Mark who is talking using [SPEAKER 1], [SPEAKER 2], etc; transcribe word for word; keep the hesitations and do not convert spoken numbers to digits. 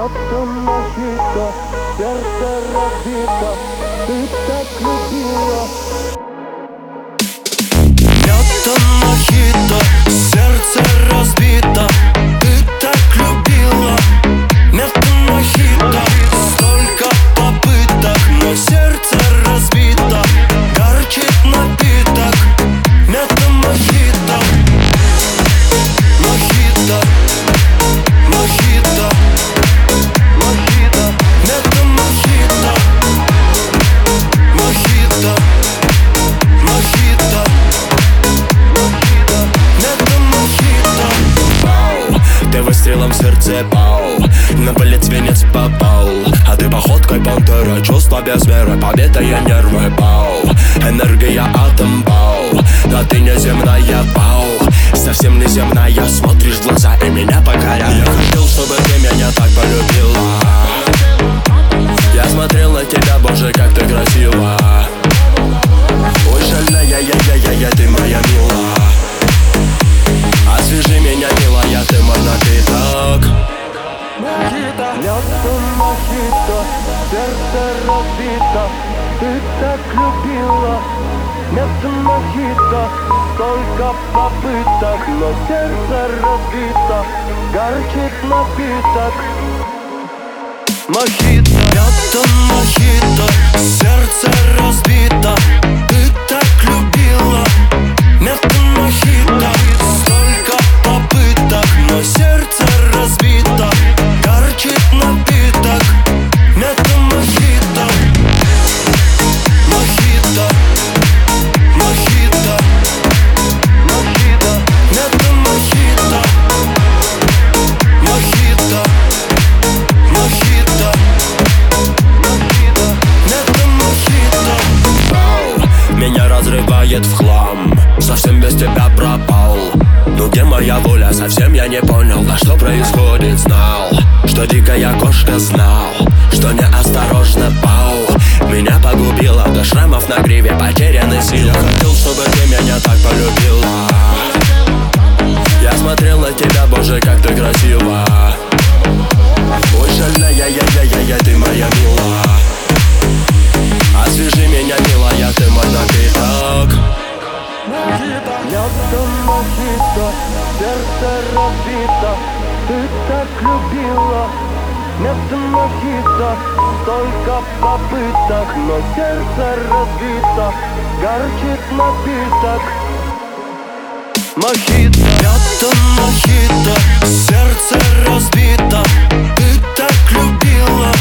[SPEAKER 1] Мятом мохито, сердце разбито, ты так любила.
[SPEAKER 2] Мятом мохито, сердце разбито, ты так любила. Мятом мохито, столько попыток, но сердце разбито. Горчит напиток, мятом мохито. Мохито, мохито, мохито, мятом мохито. Мохито, мохито, мохито, мятом мохито. Пау, ты выстрелом в сердце, пау, на болит свинец попал. А ты походкой пантера, чувства без меры, побитые нервы, пау. Энергия атом, пау, да ты неземная, пау. Совсем неземная, смотришь в глаза и меня покоряешь. Я хотел, чтобы ты меня так полюбила. Я смотрел на тебя, боже, как ты красива. Ой, жалея-я-я-я-я, ты моя мила. Освежи меня, милая, ты мой напиток.
[SPEAKER 1] Мятом мохито, сердце разбито, ты так любила. Мятом мохито, столько попыток, но сердце разбито, горчит напиток. Мохито,
[SPEAKER 2] Мятом мохито, сердце разбито, ты так любила. Мятом мохито, столько попыток, но сердце разбито. Горчит напиток, мятом мохито. Мохито, мохито,
[SPEAKER 1] мохито,
[SPEAKER 2] мятом мохито. Мохито, мохито,
[SPEAKER 1] мохито.
[SPEAKER 2] мятом мохито. Ау, меня разрывает в хлам, совсем без тебя пропал. Ну где моя воля, совсем я не понял, да что происходит, знал, что дикая кошка, знал, что неосторожно, пау. Меня погубила до шрамов на гриве, потеряны силы. Я хотел, чтобы ты меня так полюбила. Я смотрел на тебя, боже, как ты красива. Ой, жалея-я-я-я-я, ты моя мила. Освежи меня, милая, ты мой напиток.
[SPEAKER 1] Мятом мохито, сердце разбито, ты так любила. Мятом мохито, столько попыток, но сердце разбито, горчит напиток. Мохито,
[SPEAKER 2] Мятом мохито, сердце разбито, ты так любила.